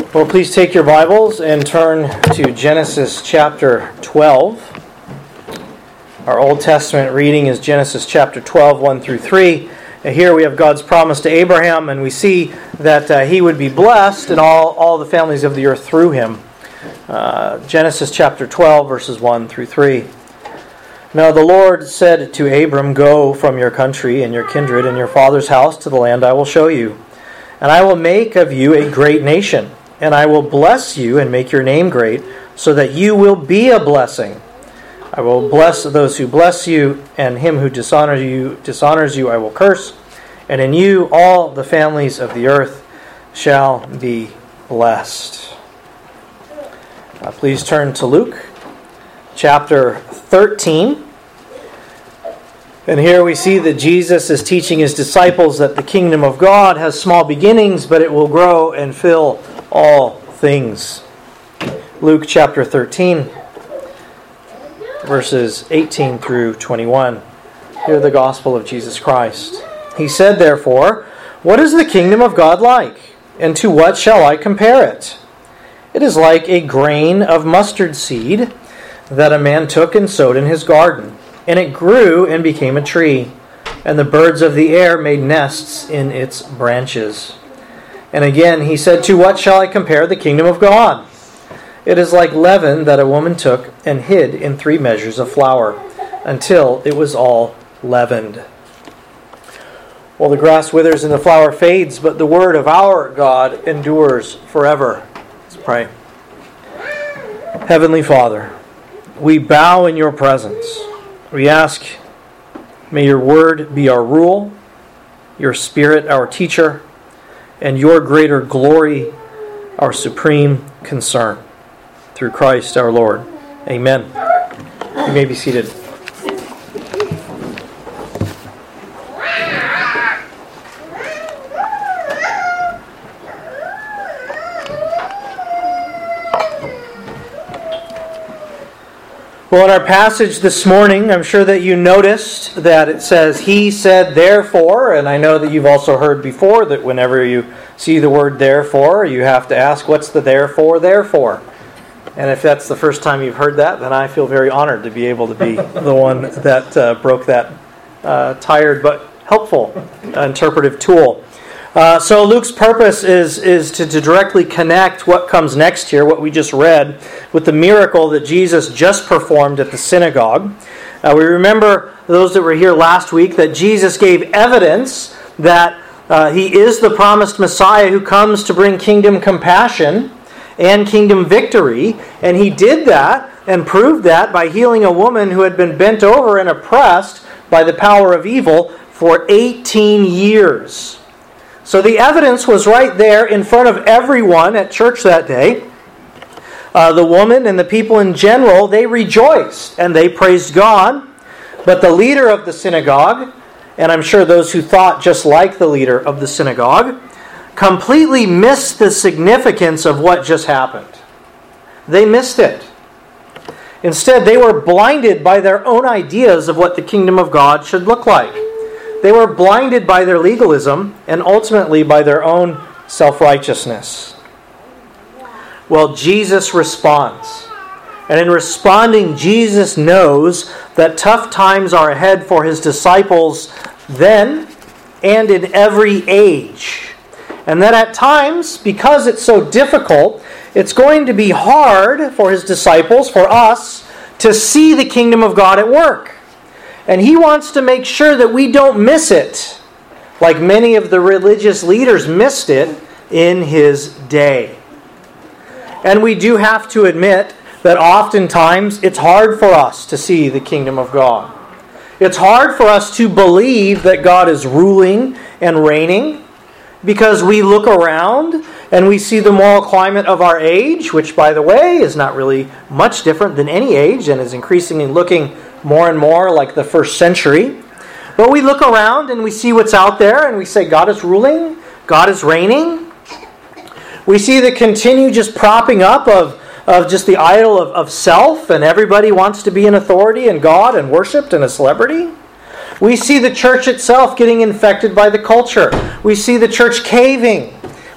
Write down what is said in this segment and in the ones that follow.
Well, please take your Bibles and turn to Genesis chapter 12. Our Old Testament reading is Genesis chapter 12, 1 through 3. And here we have God's promise to Abraham, and we see that he would be blessed and all the families of the earth through him. Genesis chapter 12, verses 1 through 3. Now the Lord said to Abram, "Go from your country and your kindred and your father's house to the land I will show you. And I will make of you a great nation. And I will bless you and make your name great, so that you will be a blessing. I will bless those who bless you, and him who dishonors you I will curse. And in you all the families of the earth shall be blessed." Please turn to Luke chapter 13. And here we see that Jesus is teaching his disciples that the kingdom of God has small beginnings, but it will grow and fill all things. Luke chapter 13, verses 18 through 21. Hear the gospel of Jesus Christ. He said, "Therefore, what is the kingdom of God like? And to what shall I compare it? It is like a grain of mustard seed that a man took and sowed in his garden. And it grew and became a tree, and the birds of the air made nests in its branches." And again he said, "To what shall I compare the kingdom of God? It is like leaven that a woman took and hid in 3 measures of flour, until it was all leavened." Well, the grass withers and the flower fades, but the word of our God endures forever. Let's pray. Heavenly Father, we bow in your presence. We ask, may your word be our rule, your spirit our teacher, and your greater glory our supreme concern. Through Christ our Lord. Amen. You may be seated. Well, in our passage this morning, I'm sure that you noticed that it says, "He said, therefore," and I know that you've also heard before that whenever you see the word therefore, you have to ask, what's the therefore? And if that's the first time you've heard that, then I feel very honored to be able to be the one that broke that tired but helpful interpretive tool. So Luke's purpose is to directly connect what comes next here, what we just read, with the miracle that Jesus just performed at the synagogue. We remember, those that were here last week, that Jesus gave evidence that he is the promised Messiah who comes to bring kingdom compassion and kingdom victory. And he did that and proved that by healing a woman who had been bent over and oppressed by the power of evil for 18 years. So the evidence was right there in front of everyone at church that day. The woman and the people in general, they rejoiced and they praised God. But the leader of the synagogue, and I'm sure those who thought just like the leader of the synagogue, completely missed the significance of what just happened. They missed it. Instead, they were blinded by their own ideas of what the kingdom of God should look like. They were blinded by their legalism and ultimately by their own self-righteousness. Well, Jesus responds. And in responding, Jesus knows that tough times are ahead for his disciples then and in every age. And that at times, because it's so difficult, it's going to be hard for his disciples, for us, to see the kingdom of God at work. And he wants to make sure that we don't miss it, like many of the religious leaders missed it in his day. And we do have to admit that oftentimes it's hard for us to see the kingdom of God. It's hard for us to believe that God is ruling and reigning, because we look around and we see the moral climate of our age, which, by the way, is not really much different than any age and is increasingly looking more and more like the first century. But we look around and we see what's out there and we say, God is ruling, God is reigning. We see the continue just propping up of just the idol of self, and everybody wants to be an authority and God and worshipped and a celebrity. We see the church itself getting infected by the culture. We see the church caving.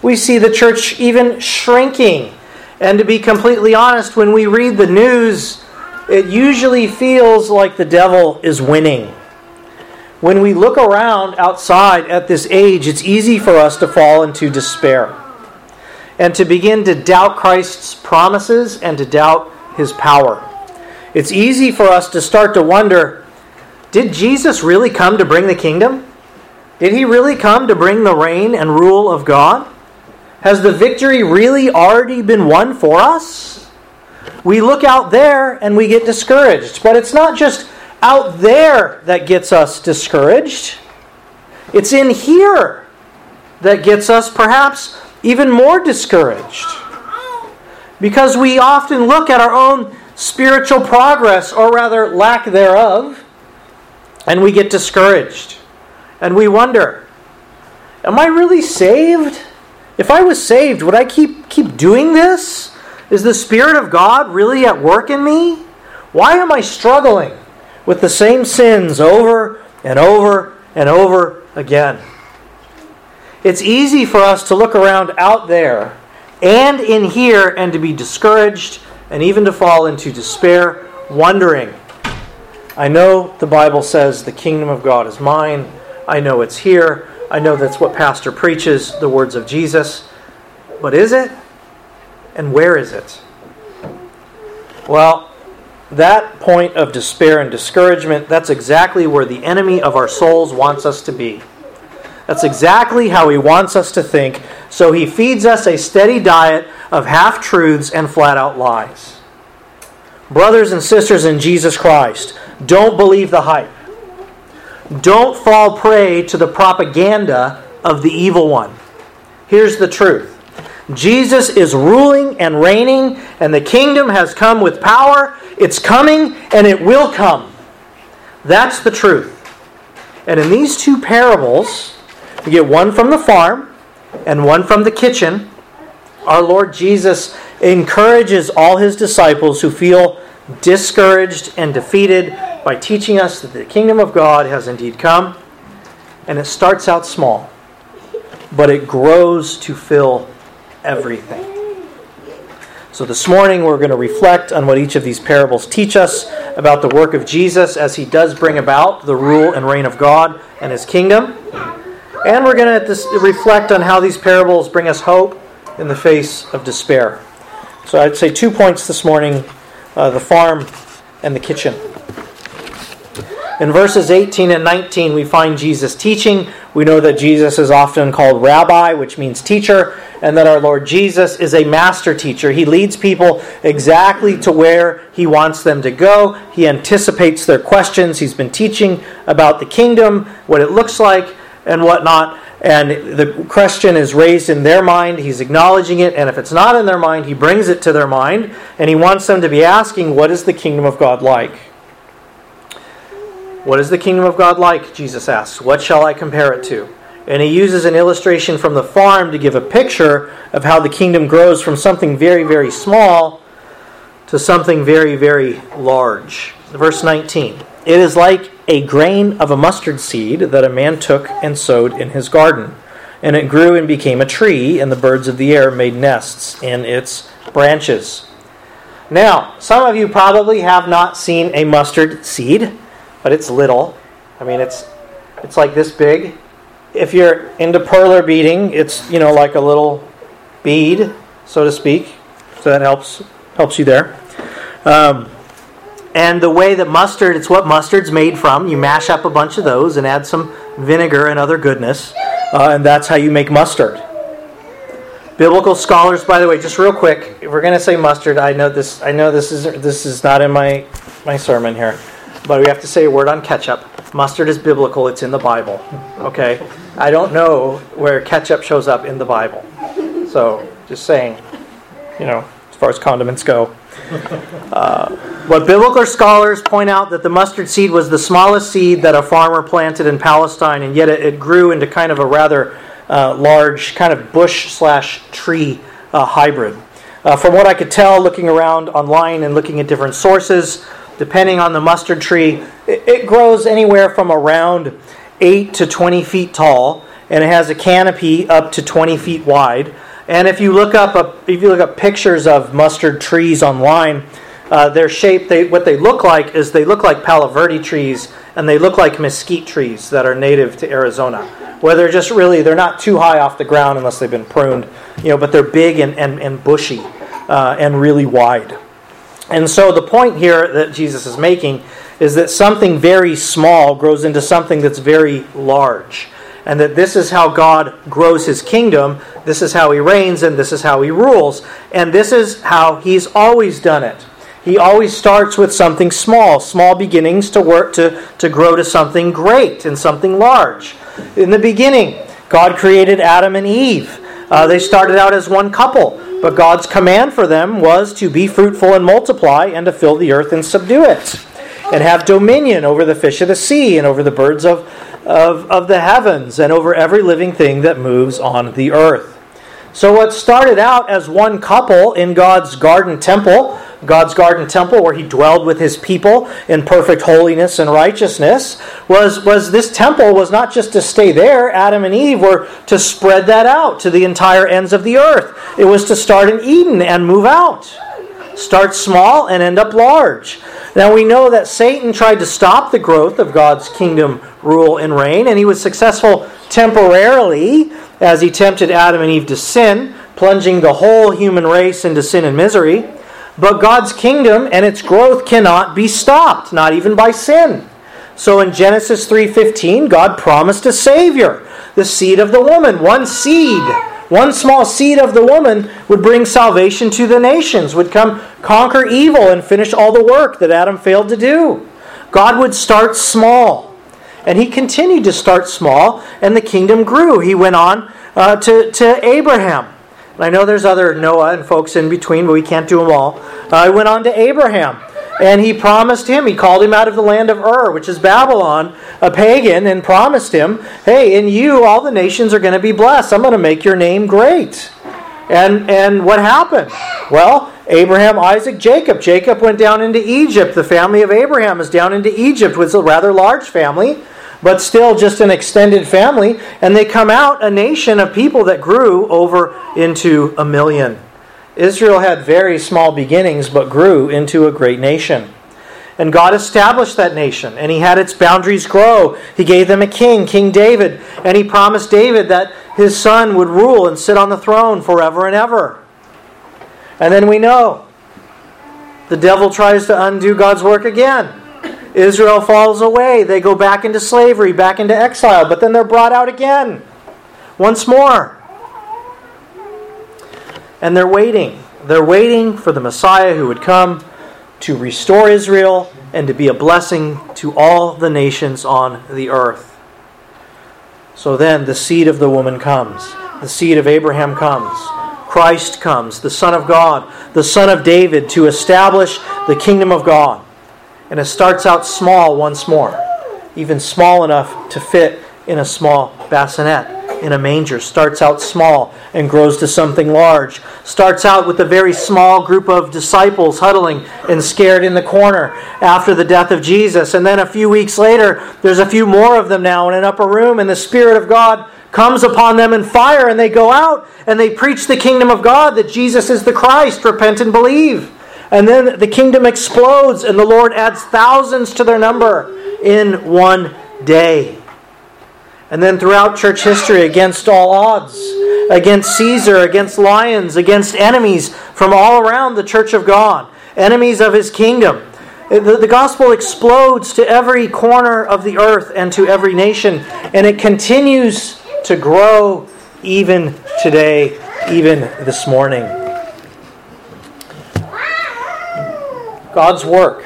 We see the church even shrinking. And to be completely honest, when we read the news, it usually feels like the devil is winning. When we look around outside at this age, it's easy for us to fall into despair and to begin to doubt Christ's promises and to doubt His power. It's easy for us to start to wonder, did Jesus really come to bring the kingdom? Did He really come to bring the reign and rule of God? Has the victory really already been won for us? We look out there and we get discouraged. But it's not just out there that gets us discouraged. It's in here that gets us perhaps even more discouraged. Because we often look at our own spiritual progress, or rather lack thereof, and we get discouraged. And we wonder, am I really saved? If I was saved, would I keep doing this? Is the Spirit of God really at work in me? Why am I struggling with the same sins over and over and over again? It's easy for us to look around out there and in here and to be discouraged and even to fall into despair, wondering, I know the Bible says the kingdom of God is mine. I know it's here. I know that's what Pastor preaches, the words of Jesus. But is it? And where is it? Well, that point of despair and discouragement, that's exactly where the enemy of our souls wants us to be. That's exactly how he wants us to think. So he feeds us a steady diet of half-truths and flat-out lies. Brothers and sisters in Jesus Christ, don't believe the hype. Don't fall prey to the propaganda of the evil one. Here's the truth. Jesus is ruling and reigning, and the kingdom has come with power. It's coming, and it will come. That's the truth. And in these two parables, we get one from the farm and one from the kitchen. Our Lord Jesus encourages all His disciples who feel discouraged and defeated by teaching us that the kingdom of God has indeed come. And it starts out small, but it grows to fill everything. So this morning we're going to reflect on what each of these parables teach us about the work of Jesus as He does bring about the rule and reign of God and His kingdom. And we're going to reflect on how these parables bring us hope in the face of despair. So I'd say 2 points this morning, the farm and the kitchen. In verses 18 and 19, we find Jesus teaching. We know that Jesus is often called rabbi, which means teacher, and that our Lord Jesus is a master teacher. He leads people exactly to where He wants them to go. He anticipates their questions. He's been teaching about the kingdom, what it looks like, and whatnot. And the question is raised in their mind. He's acknowledging it. And if it's not in their mind, He brings it to their mind. And He wants them to be asking, what is the kingdom of God like? What is the kingdom of God like? Jesus asks. What shall I compare it to? And He uses an illustration from the farm to give a picture of how the kingdom grows from something very, very small to something very, very large. Verse 19. It is like a grain of a mustard seed that a man took and sowed in his garden. And it grew and became a tree, and the birds of the air made nests in its branches. Now, some of you probably have not seen a mustard seed, but it's little. I mean, it's like this big. If you're into perler beading, it's, like a little bead, so to speak. So that helps you there. And the way that mustard, it's what mustard's made from. You mash up a bunch of those and add some vinegar and other goodness. And that's how you make mustard. Biblical scholars, by the way, just real quick, if we're going to say mustard, I know this is not in my sermon here, but we have to say a word on ketchup. Mustard is biblical, it's in the Bible. Okay? I don't know where ketchup shows up in the Bible. So, just saying, as far as condiments go. But biblical scholars point out that the mustard seed was the smallest seed that a farmer planted in Palestine, and yet it grew into kind of a rather large kind of bush/tree hybrid. From what I could tell, looking around online and looking at different sources, depending on the mustard tree, it grows anywhere from around 8 to 20 feet tall, and it has a canopy up to 20 feet wide. And if you look up pictures of mustard trees online, their shape, what they look like is they look like Palo Verde trees, and they look like mesquite trees that are native to Arizona, where they're not too high off the ground unless they've been pruned, but they're big and bushy and really wide. And so the point here that Jesus is making is that something very small grows into something that's very large. And that this is how God grows His kingdom, this is how He reigns, and this is how He rules. And this is how He's always done it. He always starts with something small beginnings to work to grow to something great and something large. In the beginning, God created Adam and Eve. They started out as one couple, but God's command for them was to be fruitful and multiply and to fill the earth and subdue it, and have dominion over the fish of the sea and over the birds of the heavens and over every living thing that moves on the earth. So what started out as one couple in God's garden temple where He dwelled with His people in perfect holiness and righteousness, was this temple was not just to stay there. Adam and Eve were to spread that out to the entire ends of the earth. It was to start in Eden and move out. Start small and end up large. Now we know that Satan tried to stop the growth of God's kingdom rule and reign, and he was successful temporarily as he tempted Adam and Eve to sin, plunging the whole human race into sin and misery. But God's kingdom and its growth cannot be stopped, not even by sin. So in Genesis 3:15, God promised a Savior, the seed of the woman. One small seed of the woman would bring salvation to the nations, would come conquer evil and finish all the work that Adam failed to do. God would start small. And He continued to start small, and the kingdom grew. He went on to Abraham. And I know there's other Noah and folks in between, but we can't do them all. He went on to Abraham. And He promised him, He called him out of the land of Ur, which is Babylon, a pagan, and promised him, hey, in you all the nations are going to be blessed. I'm going to make your name great. And what happened? Well, Abraham, Isaac, Jacob. Jacob went down into Egypt. The family of Abraham is down into Egypt, which is a rather large family, but still just an extended family. And they come out a nation of people that grew over into 1 million. Israel had very small beginnings, but grew into a great nation. And God established that nation, and He had its boundaries grow. He gave them a king, King David, and He promised David that his son would rule and sit on the throne forever and ever. And then we know the devil tries to undo God's work again. Israel falls away. They go back into slavery, back into exile, but then they're brought out again, once more. And they're waiting. They're waiting for the Messiah who would come to restore Israel and to be a blessing to all the nations on the earth. So then the seed of the woman comes. The seed of Abraham comes. Christ comes, the Son of God, the Son of David, to establish the kingdom of God. And it starts out small once more, even small enough to fit in a small bassinet. In a manger, starts out small and grows to something large. Starts out with a very small group of disciples huddling and scared in the corner after the death of Jesus. And then a few weeks later, there's a few more of them now in an upper room, and the Spirit of God comes upon them in fire, and they go out and they preach the kingdom of God, that Jesus is the Christ, repent and believe. And then the kingdom explodes, and the Lord adds thousands to their number in one day. And then throughout church history, against all odds, against Caesar, against lions, against enemies from all around the church of God, enemies of His kingdom, the gospel explodes to every corner of the earth and to every nation. And it continues to grow even today, even this morning. God's work,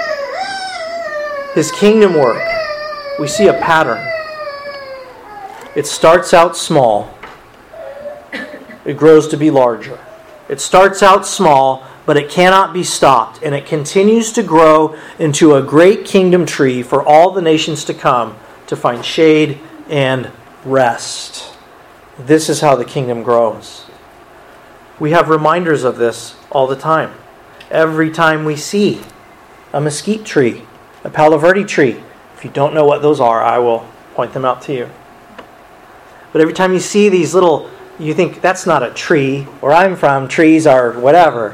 His kingdom work, we see a pattern. It starts out small. It grows to be larger. It starts out small, but it cannot be stopped. And it continues to grow into a great kingdom tree for all the nations to come to find shade and rest. This is how the kingdom grows. We have reminders of this all the time. Every time we see a mesquite tree, a Palo Verde tree. If you don't know what those are, I will point them out to you. But every time you see these little, you think, that's not a tree. Where I'm from, trees are whatever.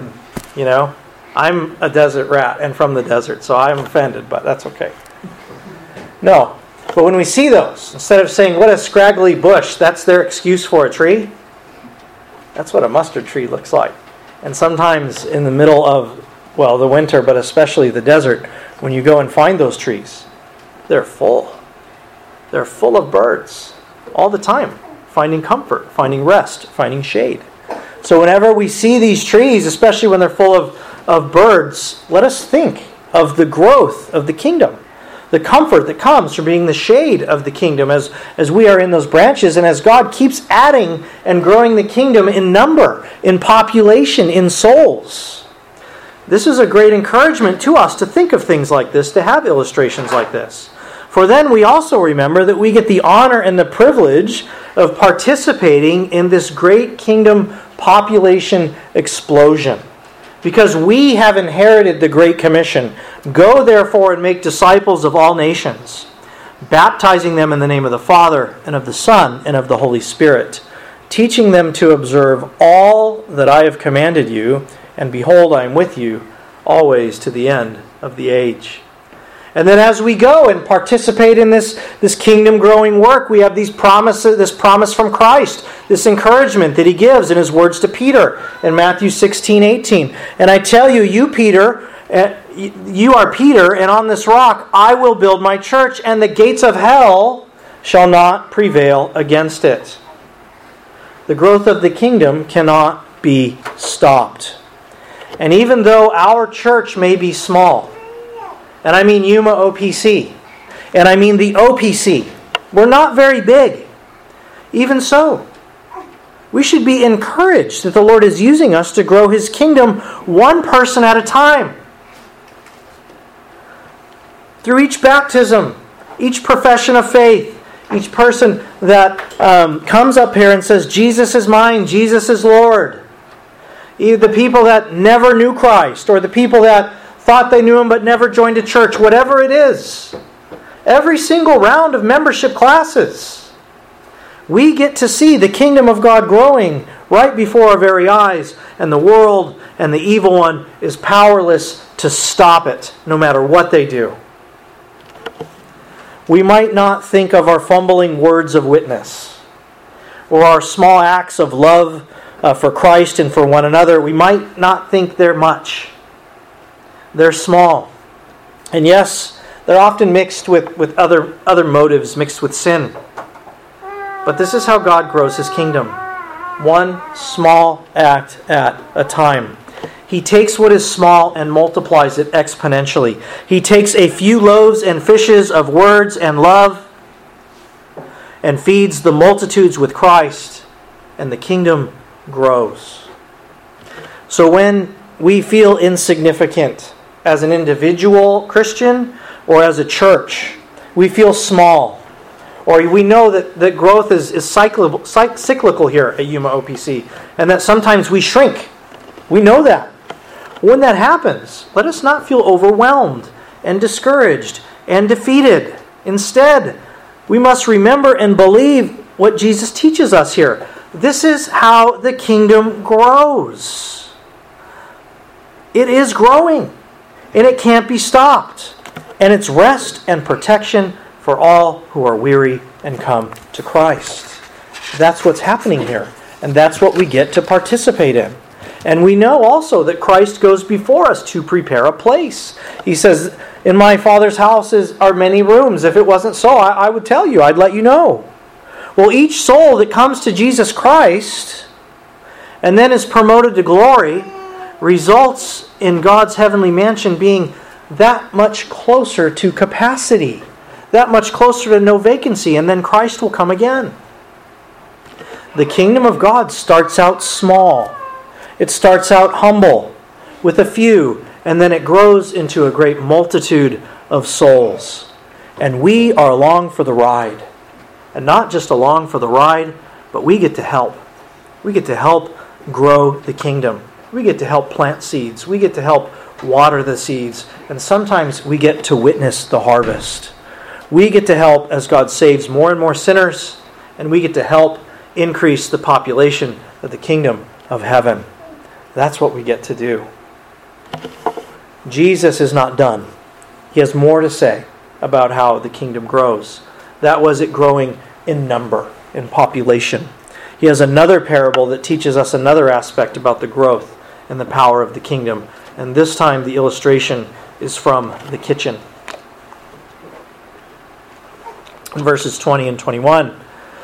I'm a desert rat and from the desert, so I'm offended, but that's okay. No. But when we see those, instead of saying, what a scraggly bush, that's their excuse for a tree, that's what a mustard tree looks like. And sometimes in the middle of, the winter, but especially the desert, when you go and find those trees, they're full. They're full of birds all the time, finding comfort, finding rest, finding shade. So whenever we see these trees, especially when they're full of birds, let us think of the growth of the kingdom. The comfort that comes from being the shade of the kingdom as we are in those branches, and as God keeps adding and growing the kingdom in number, in population, in souls. This is a great encouragement to us to think of things like this, to have illustrations like this. For then we also remember that we get the honor and the privilege of participating in this great kingdom population explosion. Because we have inherited the Great Commission. Go therefore and make disciples of all nations, baptizing them in the name of the Father and of the Son and of the Holy Spirit, teaching them to observe all that I have commanded you, and behold, I am with you always to the end of the age. And then as we go and participate in this kingdom growing work, we have this promise from Christ, this encouragement that He gives in His words to Peter in Matthew 16:18. And I tell you, you are Peter, and on this rock I will build my church, and the gates of hell shall not prevail against it. The growth of the kingdom cannot be stopped. And even though our church may be small, and I mean Yuma OPC, and I mean the OPC, we're not very big. Even so, we should be encouraged that the Lord is using us to grow His kingdom one person at a time. Through each baptism, each profession of faith, each person that comes up here and says, Jesus is mine, Jesus is Lord. Either the people that never knew Christ, or the people that thought they knew Him but never joined a church, whatever it is. Every single round of membership classes, we get to see the kingdom of God growing right before our very eyes, and the world and the evil one is powerless to stop it, no matter what they do. We might not think of our fumbling words of witness, or our small acts of love for Christ and for one another. We might not think they're much. They're small. And yes, they're often mixed with other motives, mixed with sin. But this is how God grows His kingdom. One small act at a time. He takes what is small and multiplies it exponentially. He takes a few loaves and fishes of words and love and feeds the multitudes with Christ, and the kingdom grows. So when we feel insignificant as an individual Christian or as a church, we feel small, or we know that growth is cyclical here at Yuma OPC, and that sometimes we shrink. We know that. When that happens, let us not feel overwhelmed and discouraged and defeated. Instead, we must remember and believe what Jesus teaches us here. This is how the kingdom grows. It is growing, and it can't be stopped. And it's rest and protection for all who are weary and come to Christ. That's what's happening here, and that's what we get to participate in. And we know also that Christ goes before us to prepare a place. He says, in my Father's house are many rooms. If it wasn't so, I would tell you. I'd let you know. Well, each soul that comes to Jesus Christ and then is promoted to glory results in God's heavenly mansion being that much closer to capacity, that much closer to no vacancy, and then Christ will come again. The kingdom of God starts out small. It starts out humble with a few, and then it grows into a great multitude of souls. And we are along for the ride. And not just along for the ride, but we get to help. We get to help grow the kingdom. We get to help plant seeds. We get to help water the seeds. And sometimes we get to witness the harvest. We get to help as God saves more and more sinners and we get to help increase the population of the kingdom of heaven. That's what we get to do. Jesus is not done. He has more to say about how the kingdom grows. That was it growing in number, in population. He has another parable that teaches us another aspect about the growth and the power of the kingdom. And this time the illustration is from the kitchen. In verses 20 and 21,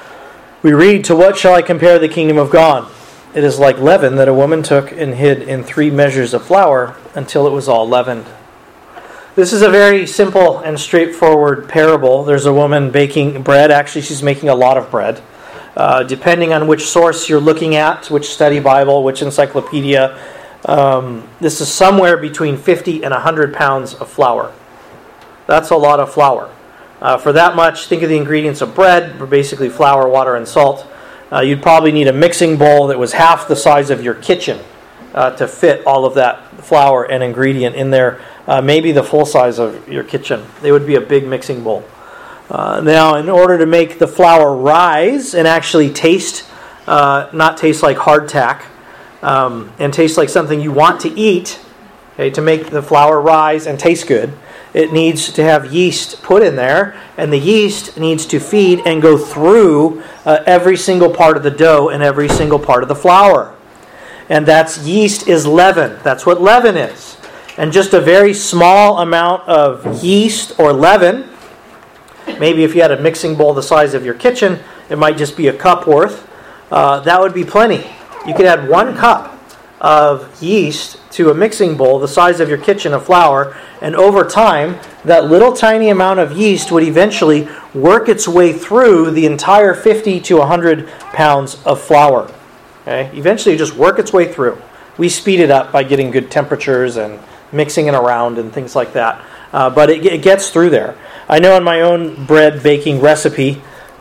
we read, "To what shall I compare the kingdom of God? It is like leaven that a woman took and hid in 3 measures of flour until it was all leavened." This is a very simple and straightforward parable. There's a woman baking bread. Actually, she's making a lot of bread. Depending on which source you're looking at, which study Bible, which encyclopedia, this is somewhere between 50 and 100 pounds of flour. That's a lot of flour. For that much, think of the ingredients of bread, basically flour, water, and salt. You'd probably need a mixing bowl that was half the size of your kitchen to fit all of that flour and ingredient in there. Maybe the full size of your kitchen. It would be a big mixing bowl. Now, in order to make the flour rise and actually taste, not taste like hardtack, and taste like something you want to eat, okay, to make the flour rise and taste good, it needs to have yeast put in there, and the yeast needs to feed and go through every single part of the dough and every single part of the flour. And that's yeast is leaven. That's what leaven is. And just a very small amount of yeast or leaven, maybe if you had a mixing bowl the size of your kitchen, it might just be a cup worth. That would be plenty. You could add 1 cup of yeast to a mixing bowl the size of your kitchen of flour, and over time, that little tiny amount of yeast would eventually work its way through the entire 50 to 100 pounds of flour. Okay? Eventually, just work its way through. We speed it up by getting good temperatures and mixing it around and things like that. But it gets through there. I know in my own bread baking recipe,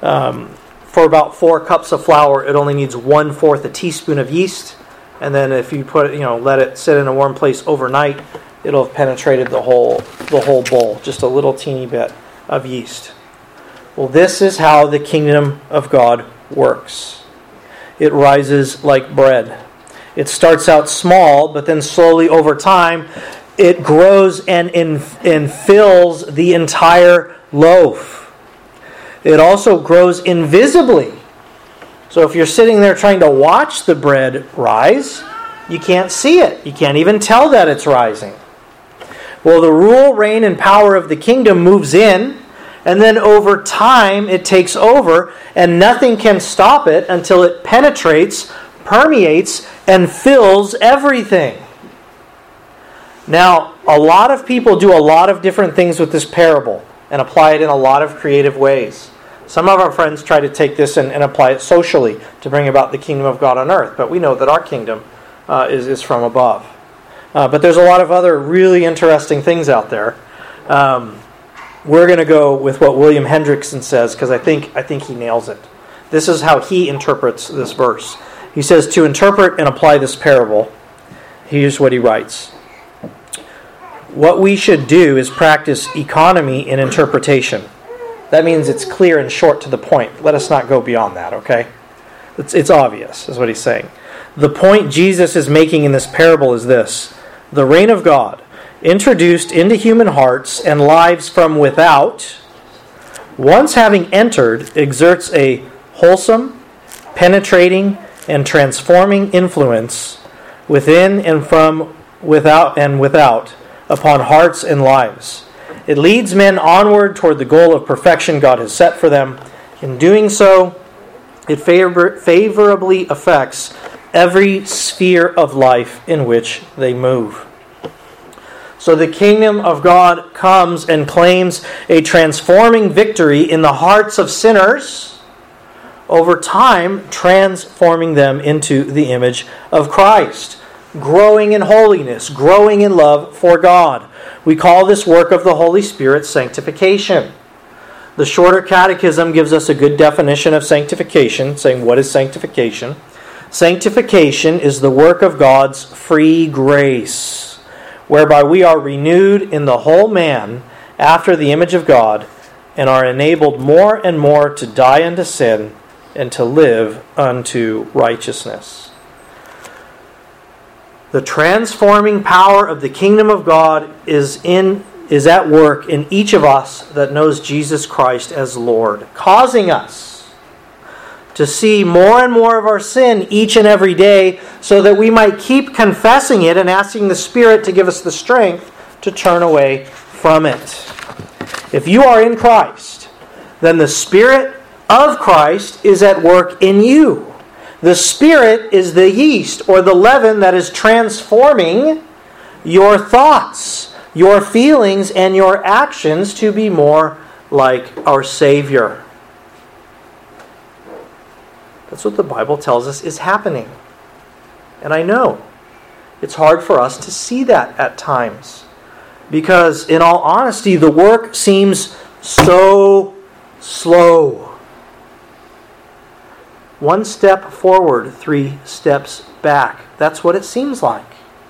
for about 4 cups of flour, it only needs 1/4 a teaspoon of yeast. And then if you let it sit in a warm place overnight, it'll have penetrated the whole bowl, just a little teeny bit of yeast. Well, this is how the kingdom of God works. It rises like bread. It starts out small, but then slowly over time, it grows and fills the entire loaf. It also grows invisibly. So if you're sitting there trying to watch the bread rise, you can't see it. You can't even tell that it's rising. Well, the rule, reign, and power of the kingdom moves in, and then over time it takes over, and nothing can stop it until it penetrates, permeates, and fills everything. Now, a lot of people do a lot of different things with this parable and apply it in a lot of creative ways. Some of our friends try to take this and apply it socially to bring about the kingdom of God on earth, but we know that our kingdom is from above. But there's a lot of other really interesting things out there. We're going to go with what William Hendrickson says, because I think he nails it. This is how he interprets this verse. He says, to interpret and apply this parable, here's what he writes. What we should do is practice economy in interpretation. That means it's clear and short to the point. Let us not go beyond that, okay? It's obvious, is what he's saying. The point Jesus is making in this parable is this. The reign of God, introduced into human hearts and lives from without, once having entered, exerts a wholesome, penetrating, and transforming influence within and from without upon hearts and lives. It leads men onward toward the goal of perfection God has set for them. In doing so, it favorably affects every sphere of life in which they move. So the kingdom of God comes and claims a transforming victory in the hearts of sinners, over time transforming them into the image of Christ, growing in holiness, growing in love for God. We call this work of the Holy Spirit sanctification. The Shorter Catechism gives us a good definition of sanctification, saying what is sanctification? Sanctification is the work of God's free grace, whereby we are renewed in the whole man after the image of God and are enabled more and more to die unto sin and to live unto righteousness. The transforming power of the kingdom of God is at work in each of us that knows Jesus Christ as Lord, causing us to see more and more of our sin each and every day so that we might keep confessing it and asking the Spirit to give us the strength to turn away from it. If you are in Christ, then the Spirit of Christ is at work in you. The Spirit is the yeast or the leaven that is transforming your thoughts, your feelings, and your actions to be more like our Savior. That's what the Bible tells us is happening. And I know it's hard for us to see that at times. Because in all honesty, the work seems so slow. 1 step forward, 3 steps back. That's what it seems like.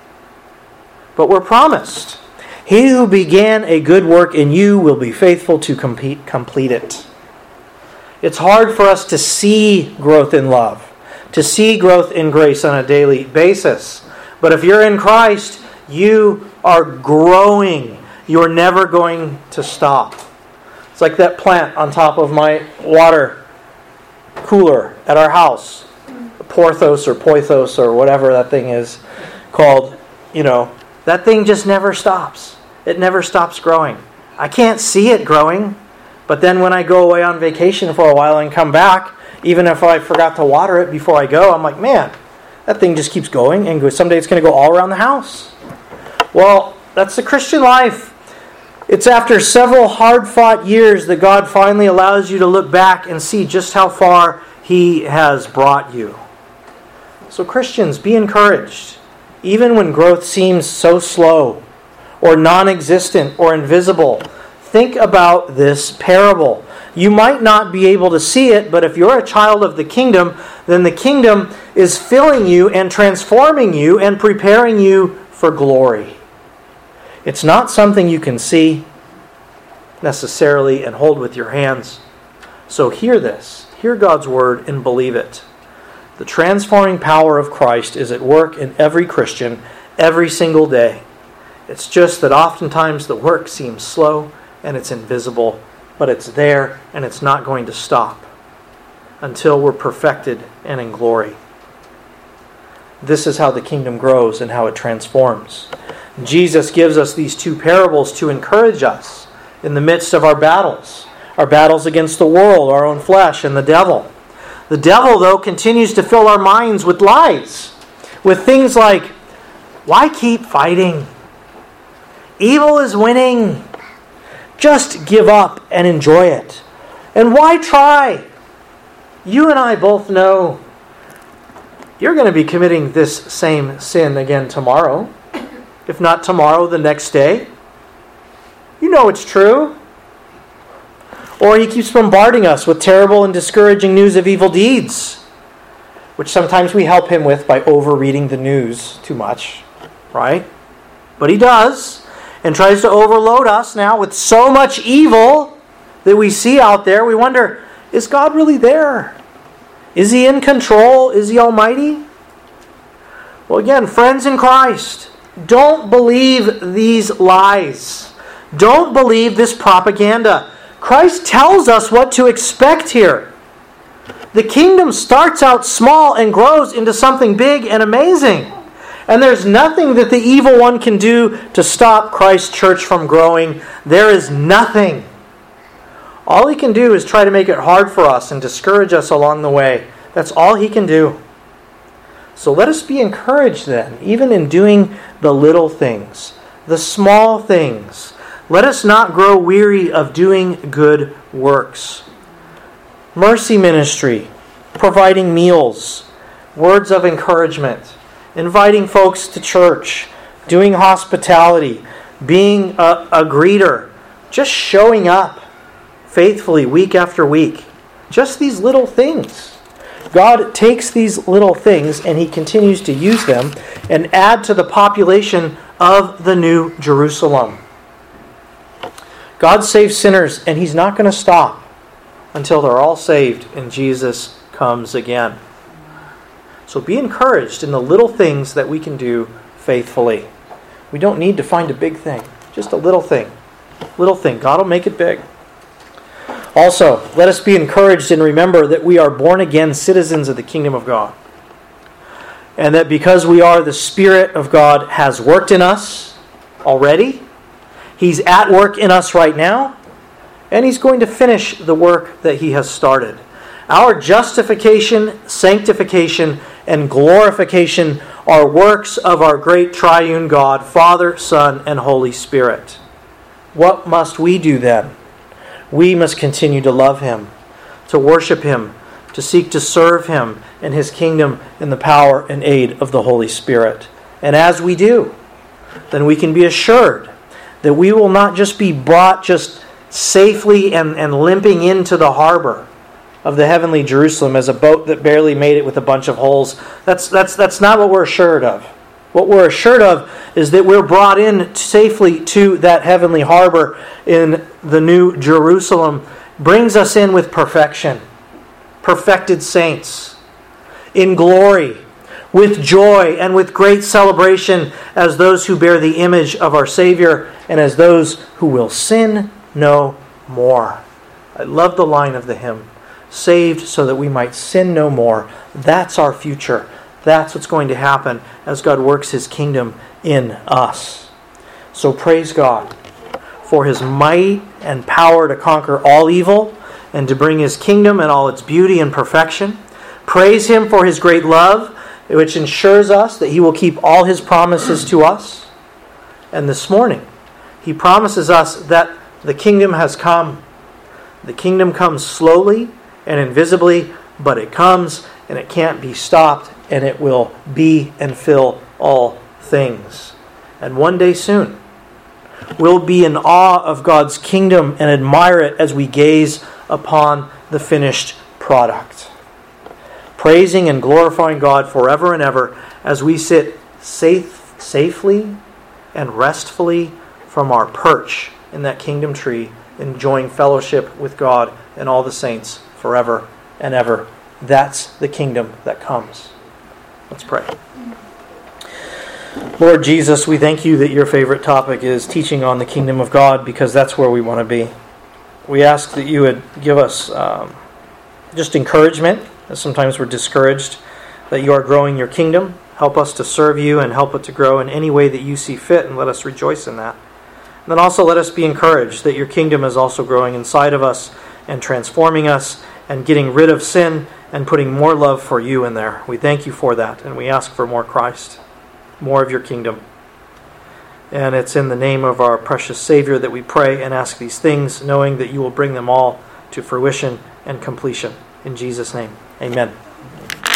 But we're promised, he who began a good work in you will be faithful to complete it. It's hard for us to see growth in love, to see growth in grace on a daily basis. But if you're in Christ, you are growing. You're never going to stop. It's like that plant on top of my water cooler at our house. Porthos or poithos or whatever that thing is called. That thing just never stops. It never stops growing. I can't see it growing. But then when I go away on vacation for a while and come back, even if I forgot to water it before I go, I'm like, man, that thing just keeps going. And someday it's going to go all around the house. Well, that's the Christian life. It's after several hard-fought years that God finally allows you to look back and see just how far He has brought you. So Christians, be encouraged. Even when growth seems so slow or non-existent or invisible, think about this parable. You might not be able to see it, but if you're a child of the kingdom, then the kingdom is filling you and transforming you and preparing you for glory. It's not something you can see necessarily and hold with your hands. So hear this. Hear God's word and believe it. The transforming power of Christ is at work in every Christian every single day. It's just that oftentimes the work seems slow and it's invisible, but it's there and it's not going to stop until we're perfected and in glory. This is how the kingdom grows and how it transforms. Jesus gives us these 2 parables to encourage us in the midst of our battles against the world, our own flesh, and the devil. The devil, though, continues to fill our minds with lies, with things like, why keep fighting? Evil is winning. Just give up and enjoy it. And why try? You and I both know you're going to be committing this same sin again tomorrow. If not tomorrow, the next day. You know it's true. Or he keeps bombarding us with terrible and discouraging news of evil deeds, which sometimes we help him with by overreading the news too much, right? But he does, and tries to overload us now with so much evil that we see out there. We wonder, is God really there? Is He in control? Is He almighty? Well, again, friends in Christ, don't believe these lies. Don't believe this propaganda. Christ tells us what to expect here. The kingdom starts out small and grows into something big and amazing. And there's nothing that the evil one can do to stop Christ's church from growing. There is nothing. All he can do is try to make it hard for us and discourage us along the way. That's all he can do. So let us be encouraged then, even in doing the little things, the small things. Let us not grow weary of doing good works. Mercy ministry, providing meals, words of encouragement, inviting folks to church, doing hospitality, being a greeter, just showing up faithfully week after week. Just these little things. God takes these little things and He continues to use them and add to the population of the New Jerusalem. God saves sinners and He's not going to stop until they're all saved and Jesus comes again. So be encouraged in the little things that we can do faithfully. We don't need to find a big thing, just a little thing. Little thing. God will make it big. Also, let us be encouraged and remember that we are born again citizens of the kingdom of God. And that because we are, the Spirit of God has worked in us already. He's at work in us right now. And He's going to finish the work that He has started. Our justification, sanctification, and glorification are works of our great triune God, Father, Son, and Holy Spirit. What must we do then? We must continue to love Him, to worship Him, to seek to serve Him and His kingdom in the power and aid of the Holy Spirit. And as we do, then we can be assured that we will not just be brought just safely and limping into the harbor of the heavenly Jerusalem as a boat that barely made it with a bunch of holes. That's not what we're assured of. What we're assured of is that we're brought in safely to that heavenly harbor in the new Jerusalem. Brings us in with perfection. Perfected saints. In glory. With joy and with great celebration as those who bear the image of our Savior and as those who will sin no more. I love the line of the hymn. Saved so that we might sin no more. That's our future. That's what's going to happen as God works His kingdom in us. So praise God for His might and power to conquer all evil and to bring His kingdom and all its beauty and perfection. Praise Him for His great love, which ensures us that He will keep all His promises to us. And this morning, He promises us that the kingdom has come. The kingdom comes slowly and invisibly, but it comes and it can't be stopped, and it will be and fill all things. And one day soon, we'll be in awe of God's kingdom and admire it as we gaze upon the finished product. Praising and glorifying God forever and ever as we sit safely and restfully from our perch in that kingdom tree, enjoying fellowship with God and all the saints forever and ever. That's the kingdom that comes. Let's pray. Lord Jesus, we thank You that Your favorite topic is teaching on the kingdom of God, because that's where we want to be. We ask that You would give us just encouragement, as sometimes we're discouraged, that You are growing Your kingdom. Help us to serve You and help it to grow in any way that You see fit, and let us rejoice in that. And then also let us be encouraged that Your kingdom is also growing inside of us and transforming us and getting rid of sin and putting more love for You in there. We thank You for that, and we ask for more Christ, more of Your kingdom. And it's in the name of our precious Savior that we pray and ask these things, knowing that You will bring them all to fruition and completion. In Jesus' name, amen.